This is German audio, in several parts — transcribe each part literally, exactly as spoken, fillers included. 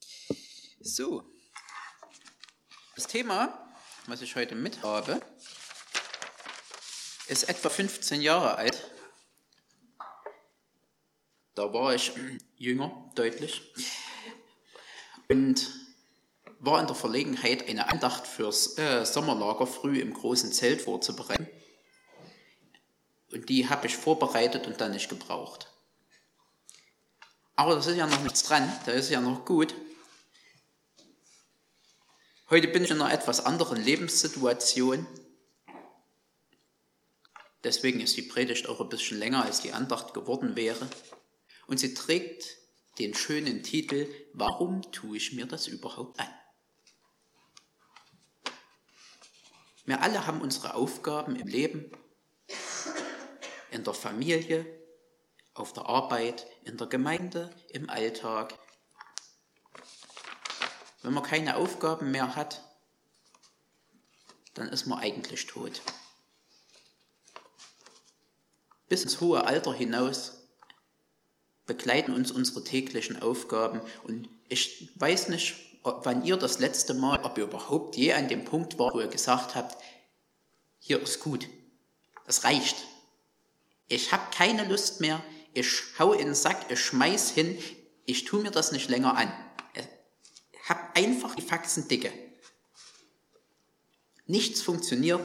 So, das Thema, was ich heute mit habe, ist etwa fünfzehn Jahre alt. Da war ich jünger, deutlich, und war in der Verlegenheit, eine Andacht fürs äh, Sommerlager früh im großen Zelt vorzubereiten. Und die habe ich vorbereitet und dann nicht gebraucht. Aber das ist ja noch nichts dran, da ist ja noch gut. Heute bin ich in einer etwas anderen Lebenssituation. Deswegen ist die Predigt auch ein bisschen länger, als die Andacht geworden wäre. Und sie trägt den schönen Titel, warum tue ich mir das überhaupt an? Wir alle haben unsere Aufgaben im Leben, in der Familie, auf der Arbeit, in der Gemeinde, im Alltag. Wenn man keine Aufgaben mehr hat, dann ist man eigentlich tot. Bis ins hohe Alter hinaus begleiten uns unsere täglichen Aufgaben. Und ich weiß nicht, wann ihr das letzte Mal, ob ihr überhaupt je an dem Punkt wart, wo ihr gesagt habt, hier ist gut, das reicht. Ich habe keine Lust mehr, ich hau in den Sack, ich schmeiß hin, ich tue mir das nicht länger an. Ich habe einfach die Faxen dicke. Nichts funktioniert.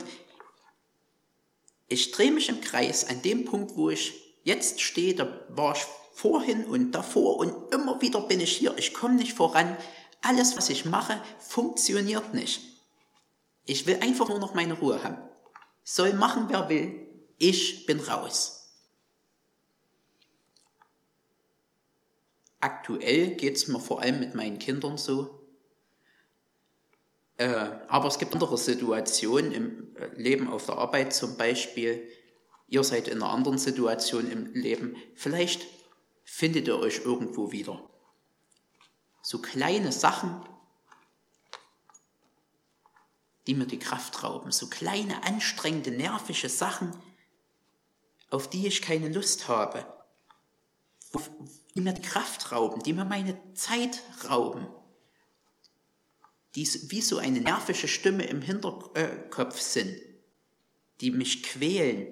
Ich drehe mich im Kreis an dem Punkt, wo ich jetzt stehe, da war ich vorhin und davor und immer wieder bin ich hier. Ich komme nicht voran. Alles, was ich mache, funktioniert nicht. Ich will einfach nur noch meine Ruhe haben. Soll machen, wer will. Ich bin raus. Aktuell geht es mir vor allem mit meinen Kindern so. Äh, aber es gibt andere Situationen im Leben auf der Arbeit zum Beispiel. Ihr seid in einer anderen Situation im Leben. Vielleicht findet ihr euch irgendwo wieder. So kleine Sachen, die mir die Kraft rauben. So kleine, anstrengende, nervische Sachen, auf die ich keine Lust habe. Die mir die Kraft rauben, die mir meine Zeit rauben. Die wie so eine nervische Stimme im Hinterkopf sind, die mich quälen.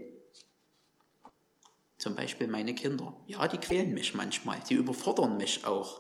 Zum Beispiel meine Kinder. Ja, die quälen mich manchmal, die überfordern mich auch.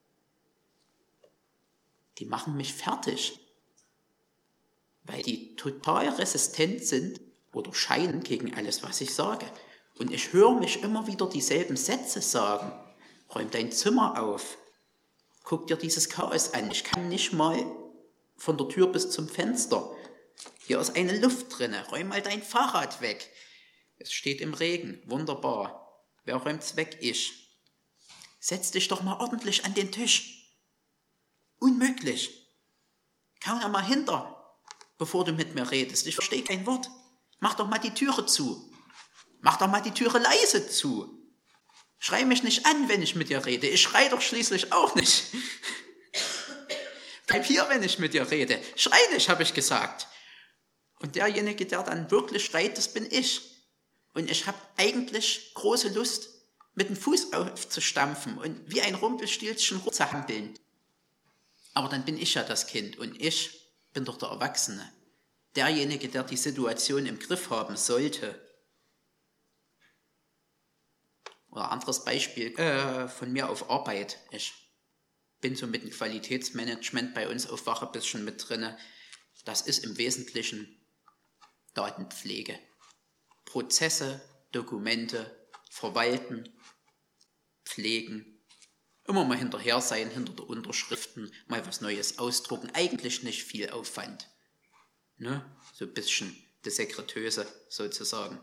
Die machen mich fertig, weil die total resistent sind oder scheinen gegen alles, was ich sage. Und ich höre mich immer wieder dieselben Sätze sagen. Räum dein Zimmer auf. Guck dir dieses Chaos an. Ich kann nicht mal von der Tür bis zum Fenster. Hier ist eine Luft drinne. Räum mal dein Fahrrad weg. Es steht im Regen. Wunderbar. Wer räumt's weg? Ich. Setz dich doch mal ordentlich an den Tisch. Unmöglich. Kau da mal hinter, bevor du mit mir redest. Ich verstehe kein Wort. Mach doch mal die Türe zu. Mach doch mal die Türe leise zu. Schrei mich nicht an, wenn ich mit dir rede. Ich schrei doch schließlich auch nicht. Bleib hier, wenn ich mit dir rede. Schrei nicht, habe ich gesagt. Und derjenige, der dann wirklich schreit, das bin ich. Und ich habe eigentlich große Lust, mit dem Fuß aufzustampfen und wie ein Rumpelstilzchen rumzuhampeln. Aber dann bin ich ja das Kind und ich bin doch der Erwachsene. Derjenige, der die Situation im Griff haben sollte. Oder anderes Beispiel äh, von mir auf Arbeit. Ich bin so mit dem Qualitätsmanagement bei uns auf Wache ein bisschen mit drinne. Das ist im Wesentlichen Datenpflege. Prozesse, Dokumente, verwalten, pflegen. Immer mal hinterher sein, hinter der Unterschriften, mal was Neues ausdrucken. Eigentlich nicht viel Aufwand. Ne? So ein bisschen das Sekretöse sozusagen.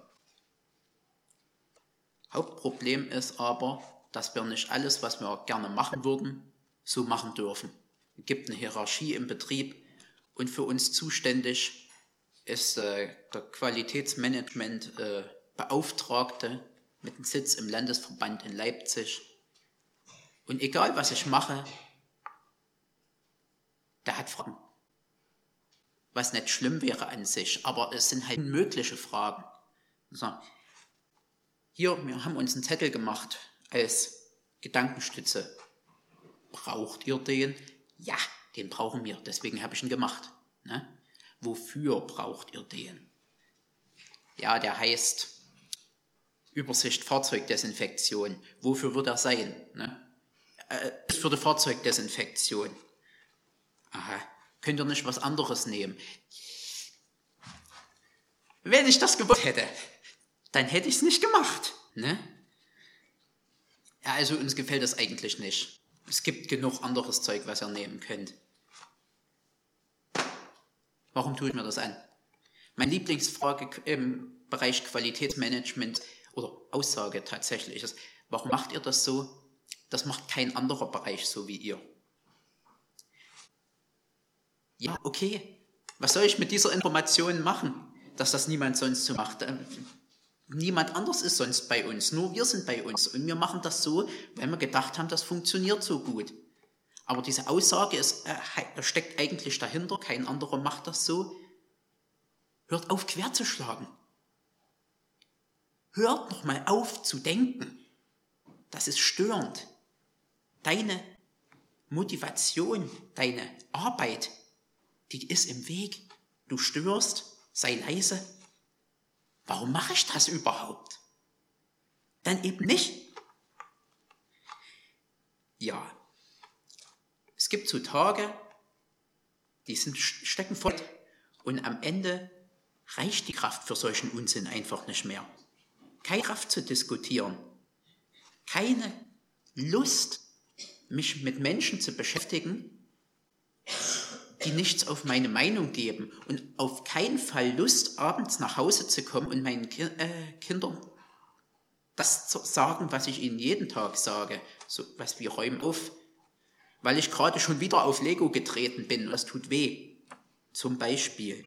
Hauptproblem ist aber, dass wir nicht alles, was wir gerne machen würden, so machen dürfen. Es gibt eine Hierarchie im Betrieb und für uns zuständig ist äh, der Qualitätsmanagement äh, Beauftragte mit dem Sitz im Landesverband in Leipzig. Und egal, was ich mache, der hat Fragen. Was nicht schlimm wäre an sich, aber es sind halt unmögliche Fragen. So. Hier, wir haben uns einen Zettel gemacht als Gedankenstütze. Braucht ihr den? Ja, den brauchen wir, deswegen habe ich ihn gemacht. Ne? Wofür braucht ihr den? Ja, der heißt Übersicht Fahrzeugdesinfektion. Wofür wird er sein? Ne? Äh, für die Fahrzeugdesinfektion. Aha, könnt ihr nicht was anderes nehmen? Wenn ich das gewusst hätte, dann hätte ich es nicht gemacht. Ne? Ja, also uns gefällt das eigentlich nicht. Es gibt genug anderes Zeug, was ihr nehmen könnt. Warum tue ich mir das an? Meine Lieblingsfrage im Bereich Qualitätsmanagement oder Aussage tatsächlich ist, warum macht ihr das so? Das macht kein anderer Bereich so wie ihr. Ja, okay. Was soll ich mit dieser Information machen, dass das niemand sonst so macht? Niemand anders ist sonst bei uns, nur wir sind bei uns. Und wir machen das so, weil wir gedacht haben, das funktioniert so gut. Aber diese Aussage ist, äh, steckt eigentlich dahinter, kein anderer macht das so. Hört auf, quer zu schlagen. Hört noch mal auf zu denken. Das ist störend. Deine Motivation, deine Arbeit, die ist im Weg. Du störst, sei leise. Warum mache ich das überhaupt? Dann eben nicht. Ja, es gibt so Tage, die sind stecken voll und am Ende reicht die Kraft für solchen Unsinn einfach nicht mehr. Keine Kraft zu diskutieren, keine Lust, mich mit Menschen zu beschäftigen, die nichts auf meine Meinung geben und auf keinen Fall Lust, abends nach Hause zu kommen und meinen Ki- äh, Kindern das zu sagen, was ich ihnen jeden Tag sage, so was wie räumen auf, weil ich gerade schon wieder auf Lego getreten bin und das tut weh, zum Beispiel.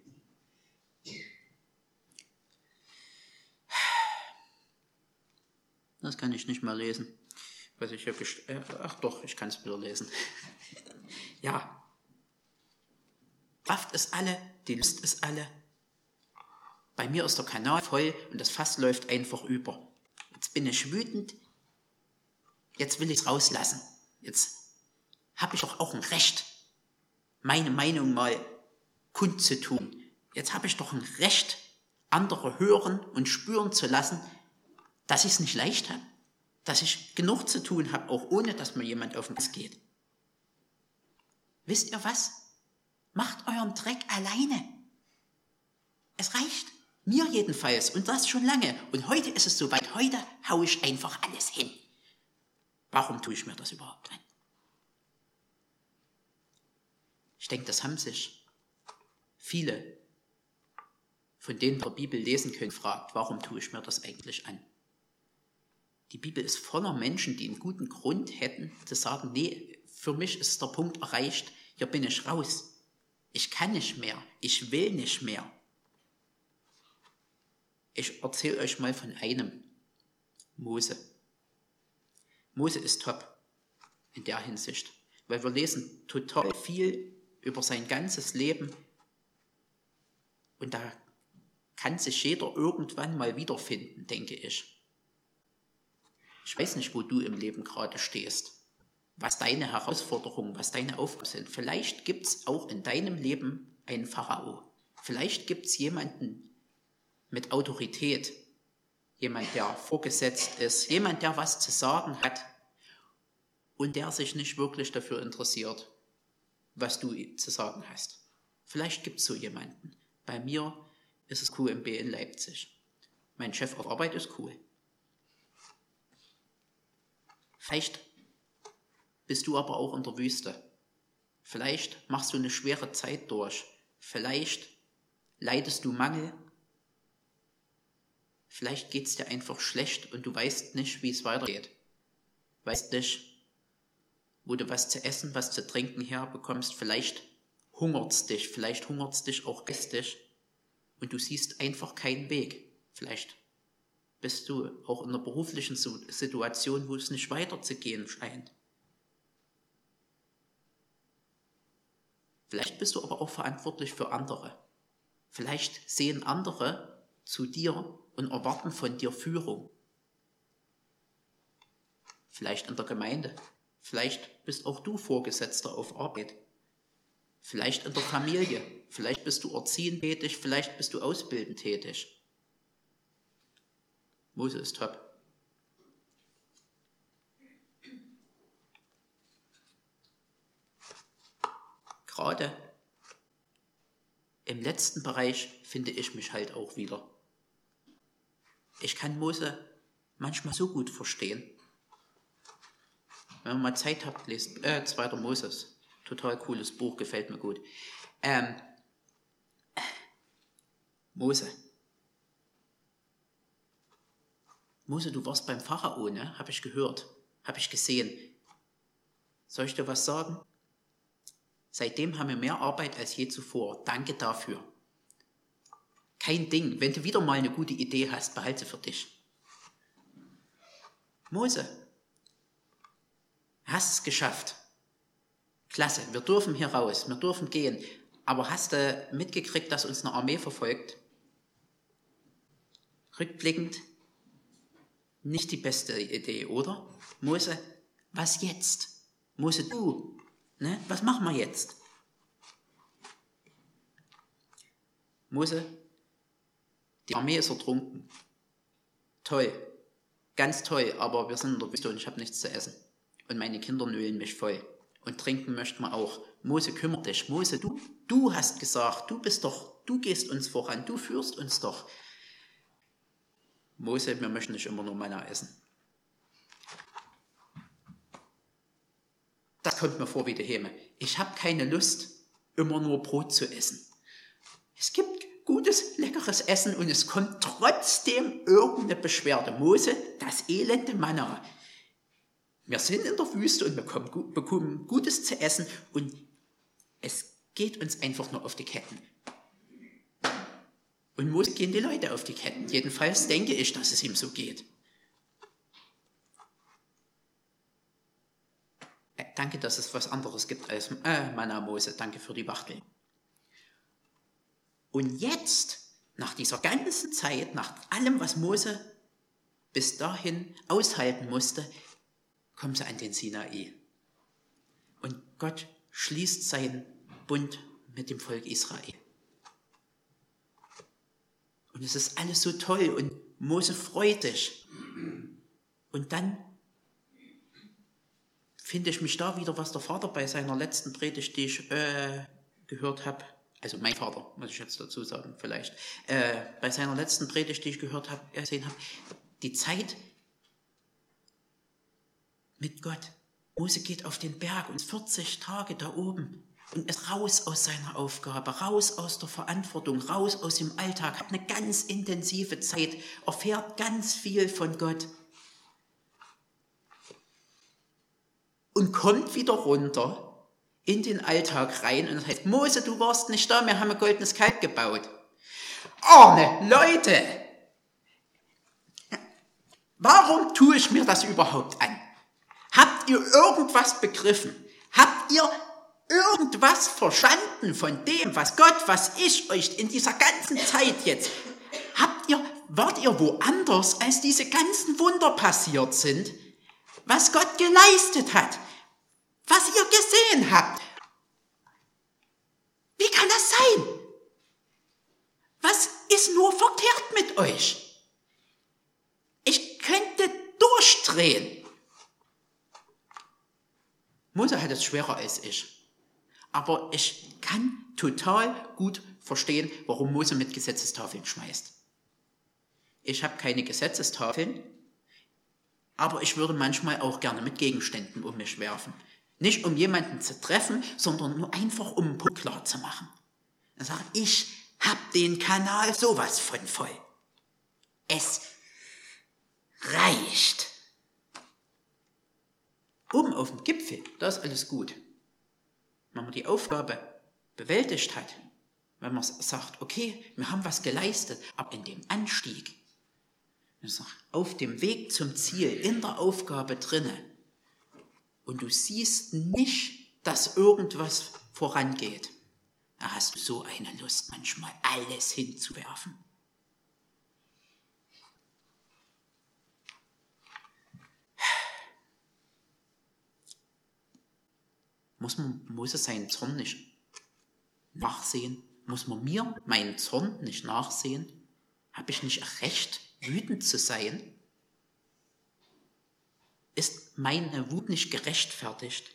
Das kann ich nicht mal lesen. Was ich hier gest- äh, ach doch, ich kann es wieder lesen. Ja. Kraft ist alle, die Lust ist alle. Bei mir ist der Kanal voll und das Fass läuft einfach über. Jetzt bin ich wütend. Jetzt will ich es rauslassen. Jetzt habe ich doch auch ein Recht, meine Meinung mal kundzutun. Jetzt habe ich doch ein Recht, andere hören und spüren zu lassen, dass ich es nicht leicht habe. Dass ich genug zu tun habe, auch ohne, dass mir jemand auf den Keks geht. Wisst ihr was? Macht euren Dreck alleine. Es reicht. Mir jedenfalls. Und das schon lange. Und heute ist es soweit. Heute haue ich einfach alles hin. Warum tue ich mir das überhaupt an? Ich denke, das haben sich viele, von denen der Bibel lesen können, gefragt, warum tue ich mir das eigentlich an? Die Bibel ist voller Menschen, die einen guten Grund hätten, zu sagen, nee, für mich ist der Punkt erreicht, hier bin ich raus. Ich kann nicht mehr, ich will nicht mehr. Ich erzähle euch mal von einem, Mose. Mose ist top in der Hinsicht, weil wir lesen total viel über sein ganzes Leben und da kann sich jeder irgendwann mal wiederfinden, denke ich. Ich weiß nicht, wo du im Leben gerade stehst, was deine Herausforderungen, was deine Aufgaben sind. Vielleicht gibt es auch in deinem Leben einen Pharao. Vielleicht gibt es jemanden mit Autorität, jemand, der vorgesetzt ist, jemand, der was zu sagen hat und der sich nicht wirklich dafür interessiert, was du zu sagen hast. Vielleicht gibt es so jemanden. Bei mir ist es Q M B in Leipzig. Mein Chef auf Arbeit ist cool. Vielleicht bist du aber auch in der Wüste. Vielleicht machst du eine schwere Zeit durch. Vielleicht leidest du Mangel. Vielleicht geht es dir einfach schlecht und du weißt nicht, wie es weitergeht. Weißt nicht, wo du was zu essen, was zu trinken herbekommst. Vielleicht hungert's dich, vielleicht hungert's dich auch geistig und du siehst einfach keinen Weg. Vielleicht bist du auch in einer beruflichen Situation, wo es nicht weiterzugehen scheint. Vielleicht bist du aber auch verantwortlich für andere. Vielleicht sehen andere zu dir und erwarten von dir Führung. Vielleicht in der Gemeinde. Vielleicht bist auch du Vorgesetzter auf Arbeit. vielleicht in der Familie, vielleicht bist du erziehend tätig, vielleicht bist du ausbildend tätig. Mose ist top. Gerade im letzten Bereich finde ich mich halt auch wieder. Ich kann Mose manchmal so gut verstehen. Wenn ihr mal Zeit habt, lest äh, zweiter Moses. Total cooles Buch, gefällt mir gut. Ähm, Mose. Mose, du warst beim Pharao, ne? Habe ich gehört, habe ich gesehen. Soll ich dir was sagen? Seitdem haben wir mehr Arbeit als je zuvor. Danke dafür. Kein Ding. Wenn du wieder mal eine gute Idee hast, behalte sie für dich. Mose, hast es geschafft. Klasse, wir dürfen hier raus, wir dürfen gehen. Aber hast du mitgekriegt, dass uns eine Armee verfolgt? Rückblickend, nicht die beste Idee, oder? Mose, was jetzt? Mose, du, ne? Was machen wir jetzt? Mose, die Armee ist ertrunken. Toll, ganz toll, aber wir sind in der Wüste und ich habe nichts zu essen. Und meine Kinder nölen mich voll. Und trinken möchten wir auch. Mose, kümmere dich. Mose, du, du hast gesagt, du bist doch, du gehst uns voran, du führst uns doch. Mose, wir möchten nicht immer nur Manna essen. Das kommt mir vor wie die Häme. Ich habe keine Lust, immer nur Brot zu essen. Es gibt gutes, leckeres Essen und es kommt trotzdem irgendeine Beschwerde. Mose, das elende Manna. Wir sind in der Wüste und bekommen, bekommen Gutes zu essen und es geht uns einfach nur auf die Ketten. Und Mose gehen die Leute auf die Ketten. Jedenfalls denke ich, dass es ihm so geht. Äh, danke, dass es was anderes gibt als äh, Manna, Mose. Danke für die Wachtel. Und jetzt, nach dieser ganzen Zeit, nach allem, was Mose bis dahin aushalten musste, kommen sie an den Sinai. Und Gott schließt seinen Bund mit dem Volk Israel. Und es ist alles so toll und Mose freut sich. Und dann finde ich mich da wieder, was der Vater bei seiner letzten Predigt, die ich äh, gehört habe, also mein Vater, muss ich jetzt dazu sagen, vielleicht, äh, bei seiner letzten Predigt, die ich gehört habe, gesehen habe, die Zeit mit Gott. Mose geht auf den Berg und vierzig Tage da oben und ist raus aus seiner Aufgabe, raus aus der Verantwortung, raus aus dem Alltag, hat eine ganz intensive Zeit, erfährt ganz viel von Gott und kommt wieder runter in den Alltag rein und heißt, Mose, du warst nicht da, wir haben ein goldenes Kalb gebaut. Arne, Leute, warum tue ich mir das überhaupt an? Habt ihr irgendwas begriffen? Habt ihr irgendwas verstanden von dem, was Gott, was ich euch in dieser ganzen Zeit jetzt, habt ihr, wart ihr woanders, als diese ganzen Wunder passiert sind? Was Gott geleistet hat? Was ihr gesehen habt? Wie kann das sein? Was ist nur verkehrt mit euch? Ich könnte durchdrehen. Mose hat es schwerer als ich. Aber ich kann total gut verstehen, warum Mose mit Gesetzestafeln schmeißt. Ich habe keine Gesetzestafeln, aber ich würde manchmal auch gerne mit Gegenständen um mich werfen. Nicht um jemanden zu treffen, sondern nur einfach um einen Punkt klar zu machen. Dann sage ich, ich habe den Kanal sowas von voll. Es reicht. Oben auf dem Gipfel, da ist alles gut. Wenn man die Aufgabe bewältigt hat, wenn man sagt, okay, wir haben was geleistet, aber in dem Anstieg, auf dem Weg zum Ziel, in der Aufgabe drinne, und du siehst nicht, dass irgendwas vorangeht, da hast du so eine Lust, manchmal alles hinzuwerfen. Muss man Mose seinen Zorn nicht nachsehen? Muss man mir meinen Zorn nicht nachsehen? Habe ich nicht Recht, wütend zu sein? Ist meine Wut nicht gerechtfertigt?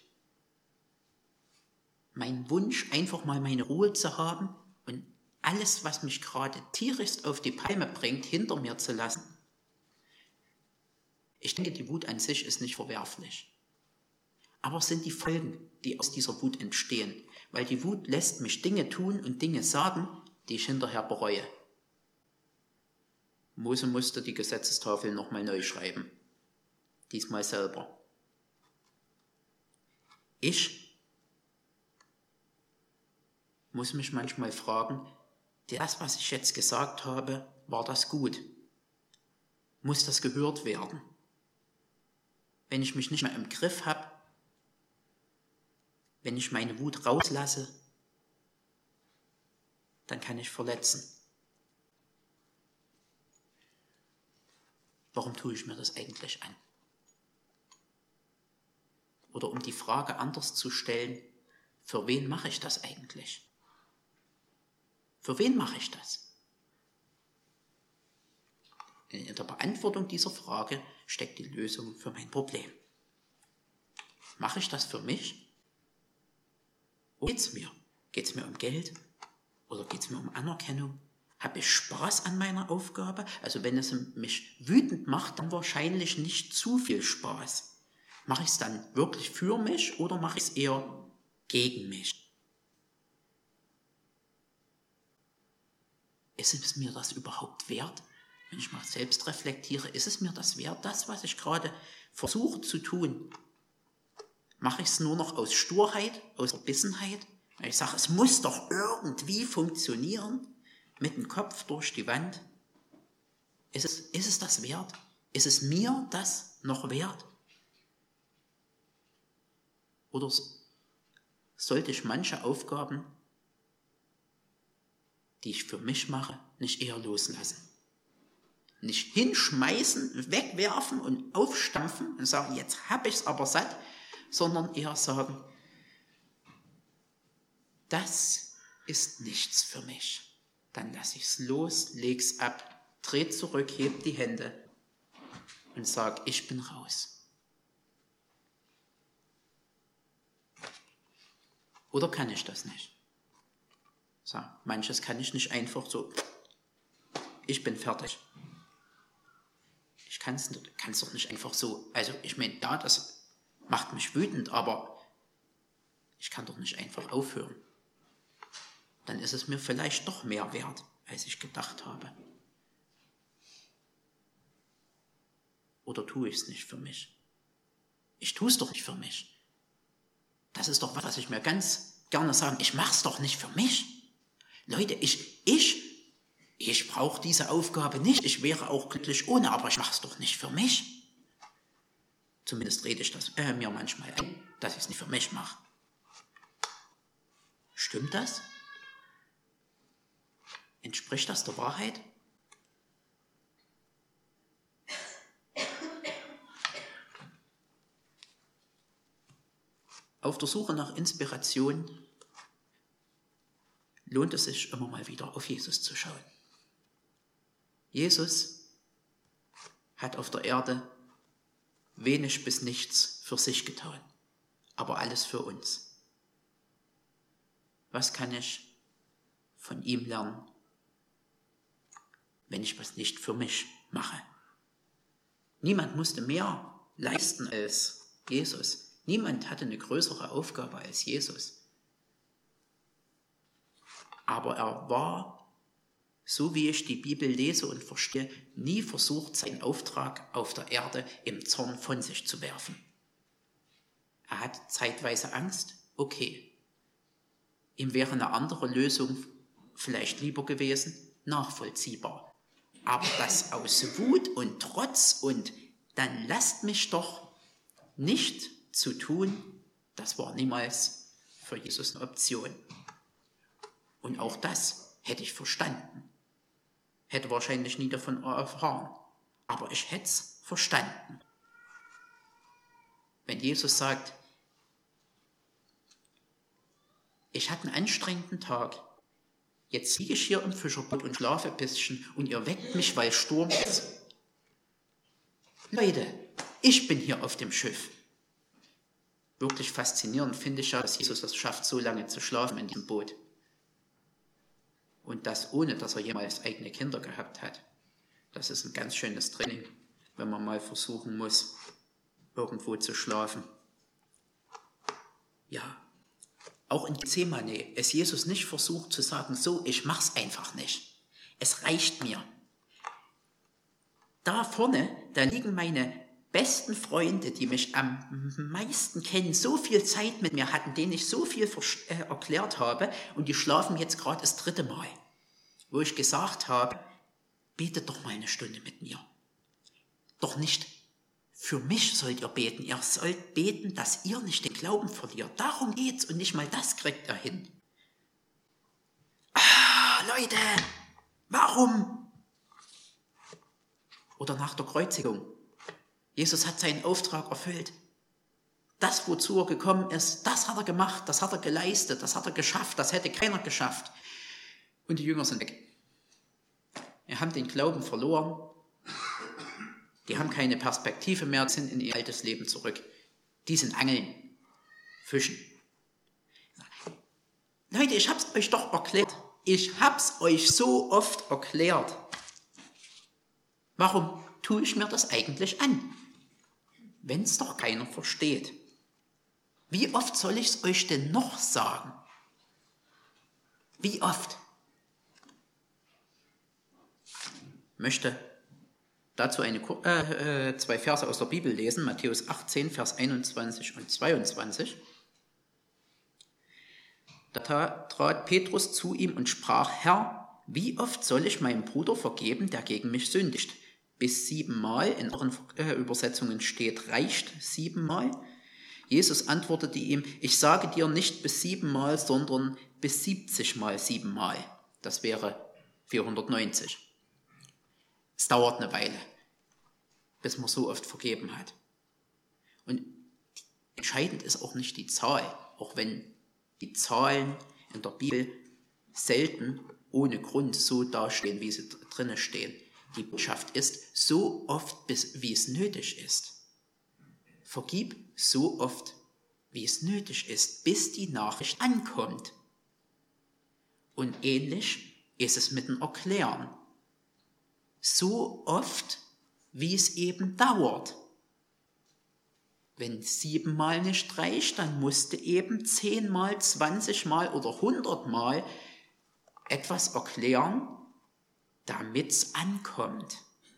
Mein Wunsch, einfach mal meine Ruhe zu haben und alles, was mich gerade tierisch auf die Palme bringt, hinter mir zu lassen? Ich denke, die Wut an sich ist nicht verwerflich. Aber es sind die Folgen, die aus dieser Wut entstehen, weil die Wut lässt mich Dinge tun und Dinge sagen, die ich hinterher bereue. Mose musste die Gesetzestafel nochmal neu schreiben, diesmal selber. Ich muss mich manchmal fragen, das, was ich jetzt gesagt habe, war das gut? Muss das gehört werden? Wenn ich mich nicht mehr im Griff habe, wenn ich meine Wut rauslasse, dann kann ich verletzen. Warum tue ich mir das eigentlich an? Oder um die Frage anders zu stellen, für wen mache ich das eigentlich? Für wen mache ich das? In der Beantwortung dieser Frage steckt die Lösung für mein Problem. Mache ich das für mich? Oder geht es mir? Geht es mir um Geld? Oder geht es mir um Anerkennung? Habe ich Spaß an meiner Aufgabe? Also wenn es mich wütend macht, dann wahrscheinlich nicht zu viel Spaß. Mache ich es dann wirklich für mich oder mache ich es eher gegen mich? Ist es mir das überhaupt wert? Wenn ich mal selbst reflektiere, ist es mir das wert, das, was ich gerade versuche zu tun? Mache ich es nur noch aus Sturheit, aus Verbissenheit? Weil ich sage, es muss doch irgendwie funktionieren, mit dem Kopf durch die Wand. Ist es, ist es das wert? Ist es mir das noch wert? Oder sollte ich manche Aufgaben, die ich für mich mache, nicht eher loslassen? Nicht hinschmeißen, wegwerfen und aufstampfen und sagen, jetzt habe ich es aber satt, sondern eher sagen, das ist nichts für mich. Dann lasse ich es los, leg's ab, dreh zurück, heb die Hände und sag, ich bin raus. Oder kann ich das nicht? So, manches kann ich nicht einfach so, ich bin fertig. Ich kann es doch nicht einfach so, also ich meine, ja, das macht mich wütend, aber ich kann doch nicht einfach aufhören. Dann ist es mir vielleicht doch mehr wert, als ich gedacht habe. Oder tue ich es nicht für mich? Ich tue es doch nicht für mich. Das ist doch was, was ich mir ganz gerne sage, ich mache es doch nicht für mich. Leute, ich, ich, ich brauche diese Aufgabe nicht, ich wäre auch glücklich ohne, aber ich mache es doch nicht für mich. Zumindest rede ich das äh, mir manchmal ein, dass ich es nicht für mich mache. Stimmt das? Entspricht das der Wahrheit? Auf der Suche nach Inspiration lohnt es sich immer mal wieder auf Jesus zu schauen. Jesus hat auf der Erde wenig bis nichts für sich getan, aber alles für uns. Was kann ich von ihm lernen, wenn ich was nicht für mich mache? Niemand musste mehr leisten als Jesus. Niemand hatte eine größere Aufgabe als Jesus. Aber er war, so wie ich die Bibel lese und verstehe, nie versucht, seinen Auftrag auf der Erde im Zorn von sich zu werfen. Er hat zeitweise Angst, okay. Ihm wäre eine andere Lösung vielleicht lieber gewesen, nachvollziehbar. Aber das aus Wut und Trotz und dann lasst mich doch nicht zu tun, das war niemals für Jesus eine Option. Und auch das hätte ich verstanden. Hätte wahrscheinlich nie davon erfahren. Aber ich hätte es verstanden. Wenn Jesus sagt, ich hatte einen anstrengenden Tag. Jetzt liege ich hier im Fischerboot und schlafe ein bisschen und ihr weckt mich, weil Sturm ist. Leute, ich bin hier auf dem Schiff. Wirklich faszinierend finde ich ja, dass Jesus es schafft, so lange zu schlafen in diesem Boot. Und das ohne, dass er jemals eigene Kinder gehabt hat. Das ist ein ganz schönes Training, wenn man mal versuchen muss, irgendwo zu schlafen. Ja, auch in Gethsemane ist Jesus nicht versucht zu sagen, so, ich mach's einfach nicht. Es reicht mir. Da vorne, da liegen meine besten Freunde, die mich am meisten kennen, so viel Zeit mit mir hatten, denen ich so viel äh, erklärt habe, und die schlafen jetzt gerade das dritte Mal, wo ich gesagt habe, betet doch mal eine Stunde mit mir. Doch nicht für mich sollt ihr beten, ihr sollt beten, dass ihr nicht den Glauben verliert. Darum geht's, und nicht mal das kriegt er hin. Ah, Leute, warum? Oder nach der Kreuzigung. Jesus hat seinen Auftrag erfüllt. Das, wozu er gekommen ist, das hat er gemacht, das hat er geleistet, das hat er geschafft, das hätte keiner geschafft. Und die Jünger sind weg. Wir haben den Glauben verloren. Die haben keine Perspektive mehr, sind in ihr altes Leben zurück. Die sind angeln, fischen. Leute, ich hab's euch doch erklärt. Ich hab's euch so oft erklärt. Warum tue ich mir das eigentlich an, wenn es doch keiner versteht? Wie oft soll ich es euch denn noch sagen? Wie oft? Ich möchte dazu eine, äh, äh, zwei Verse aus der Bibel lesen, Matthäus achtzehn, Vers einundzwanzig und zweiundzwanzig. Da trat Petrus zu ihm und sprach, Herr, wie oft soll ich meinem Bruder vergeben, der gegen mich sündigt? Bis siebenmal, in anderen äh, Übersetzungen steht, reicht siebenmal. Jesus antwortete ihm, ich sage dir nicht bis siebenmal, sondern bis siebzigmal siebenmal. Das wäre vierhundertneunzig. Es dauert eine Weile, bis man so oft vergeben hat. Und entscheidend ist auch nicht die Zahl, auch wenn die Zahlen in der Bibel selten ohne Grund so dastehen, wie sie drinnen stehen. Die Botschaft ist, so oft, bis, wie es nötig ist. Vergib so oft, wie es nötig ist, bis die Nachricht ankommt. Und ähnlich ist es mit dem Erklären. So oft, wie es eben dauert. Wenn siebenmal nicht reicht, dann musste eben zehnmal, zwanzigmal oder hundertmal etwas erklären, damit es ankommt.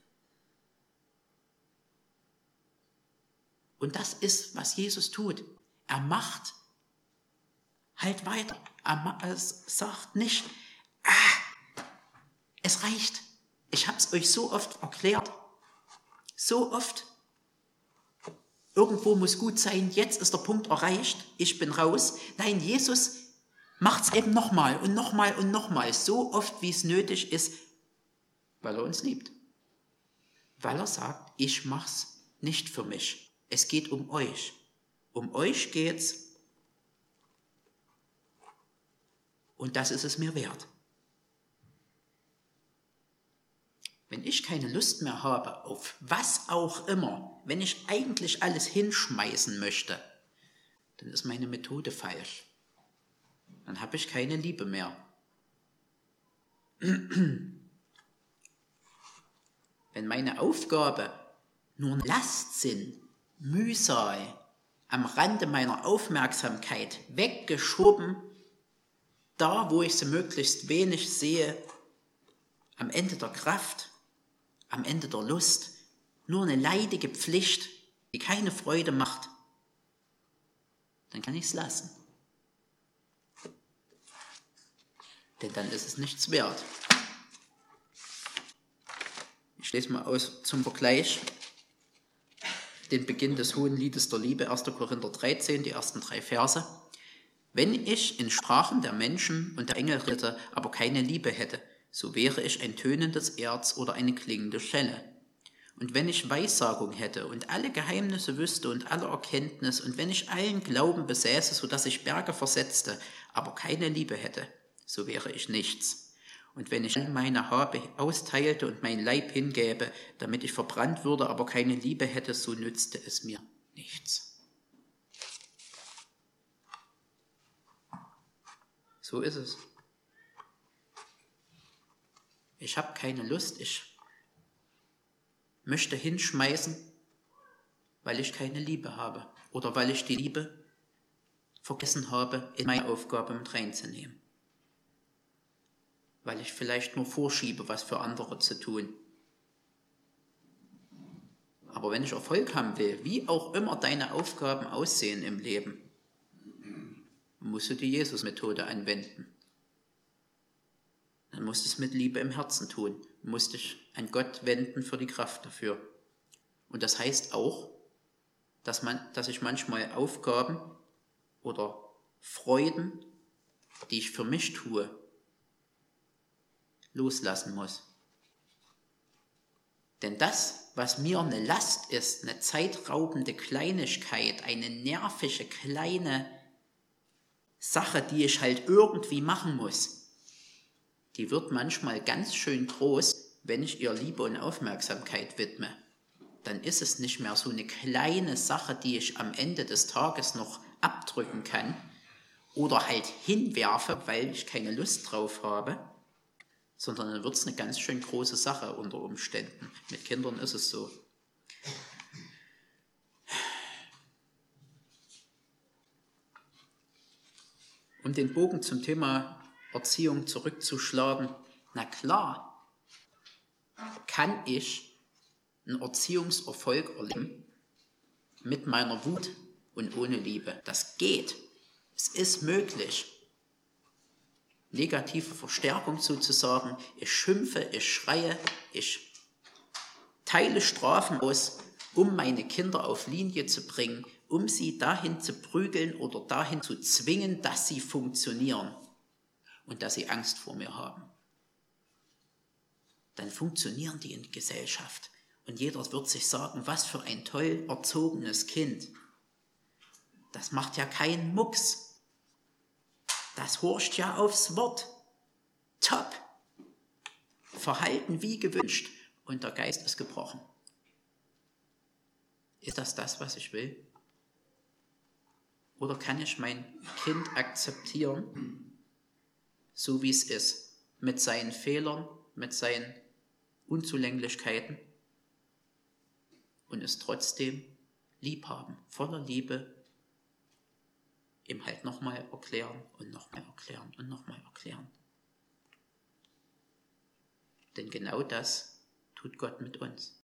Und das ist, was Jesus tut. Er macht halt weiter. Er sagt nicht, ah, es reicht. Ich habe es euch so oft erklärt. So oft. Irgendwo muss gut sein, jetzt ist der Punkt erreicht, ich bin raus. Nein, Jesus macht es eben nochmal und nochmal und nochmal, so oft, wie es nötig ist, weil er uns liebt. Weil er sagt, ich mach's nicht für mich. Es geht um euch. Um euch geht's. Und das ist es mir wert. Wenn ich keine Lust mehr habe, auf was auch immer, wenn ich eigentlich alles hinschmeißen möchte, dann ist meine Methode falsch. Dann habe ich keine Liebe mehr. Wenn meine Aufgabe nur Last sind, Mühsal, am Rande meiner Aufmerksamkeit weggeschoben, da wo ich sie möglichst wenig sehe, am Ende der Kraft, am Ende der Lust, nur eine leidige Pflicht, die keine Freude macht, dann kann ich es lassen. Denn dann ist es nichts wert. Ich lese mal aus zum Vergleich den Beginn des Hohen Liedes der Liebe, erster Korinther dreizehn, die ersten drei Verse. Wenn ich in Sprachen der Menschen und der Engel rede, aber keine Liebe hätte, so wäre ich ein tönendes Erz oder eine klingende Schelle. Und wenn ich Weissagung hätte und alle Geheimnisse wüsste und alle Erkenntnis und wenn ich allen Glauben besäße, sodass ich Berge versetzte, aber keine Liebe hätte, so wäre ich nichts. Und wenn ich all meine Habe austeilte und mein Leib hingäbe, damit ich verbrannt würde, aber keine Liebe hätte, so nützte es mir nichts. So ist es. Ich habe keine Lust, ich möchte hinschmeißen, weil ich keine Liebe habe oder weil ich die Liebe vergessen habe, in meine Aufgabe mit reinzunehmen. Weil ich vielleicht nur vorschiebe, was für andere zu tun. Aber wenn ich Erfolg haben will, wie auch immer deine Aufgaben aussehen im Leben, musst du die Jesus-Methode anwenden. Dann musst du es mit Liebe im Herzen tun. Du musst dich an Gott wenden für die Kraft dafür. Und das heißt auch, dass, man, dass ich manchmal Aufgaben oder Freuden, die ich für mich tue, loslassen muss. Denn das, was mir eine Last ist, eine zeitraubende Kleinigkeit, eine nervige kleine Sache, die ich halt irgendwie machen muss, die wird manchmal ganz schön groß, wenn ich ihr Liebe und Aufmerksamkeit widme. Dann ist es nicht mehr so eine kleine Sache, die ich am Ende des Tages noch abdrücken kann oder halt hinwerfe, weil ich keine Lust drauf habe, sondern dann wird es eine ganz schön große Sache unter Umständen. Mit Kindern ist es so. Um den Bogen zum Thema Erziehung zurückzuschlagen, na klar, kann ich einen Erziehungserfolg erleben mit meiner Wut und ohne Liebe. Das geht. Es ist möglich. Negative Verstärkung sozusagen. Ich schimpfe, ich schreie, ich teile Strafen aus, um meine Kinder auf Linie zu bringen, um sie dahin zu prügeln oder dahin zu zwingen, dass sie funktionieren und dass sie Angst vor mir haben. Dann funktionieren die in Gesellschaft. Und jeder wird sich sagen, was für ein toll erzogenes Kind. Das macht ja keinen Mucks. Das horcht ja aufs Wort. Top. Verhalten wie gewünscht. Und der Geist ist gebrochen. Ist das das, was ich will? Oder kann ich mein Kind akzeptieren, so wie es ist, mit seinen Fehlern, mit seinen Unzulänglichkeiten und es trotzdem lieb haben, voller Liebe, ihm halt nochmal erklären und nochmal erklären und nochmal erklären. Denn genau das tut Gott mit uns.